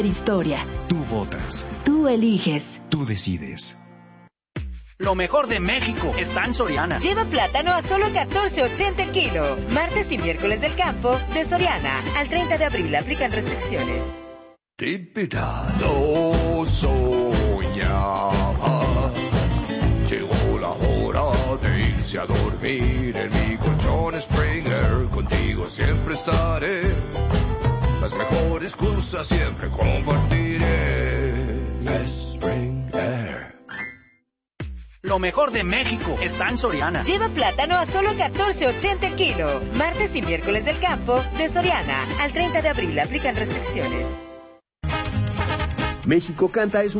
Historia. Tú votas. Tú eliges. Tú decides. Lo mejor de México está en Soriana. Lleva plátano a solo $14.80 el kilo. Martes y miércoles del campo de Soriana. Al 30 de abril aplican restricciones. Lo soñaba. Llegó la hora de irse a dormir en mi colchón Springer. Contigo siempre estaré. Las mejores cosas siempre compartiré. Springer. Lo mejor de México está en Soriana. Lleva plátano a solo $14.80 el kilo. Martes y miércoles del campo de Soriana. Al 30 de abril aplican restricciones. México Canta es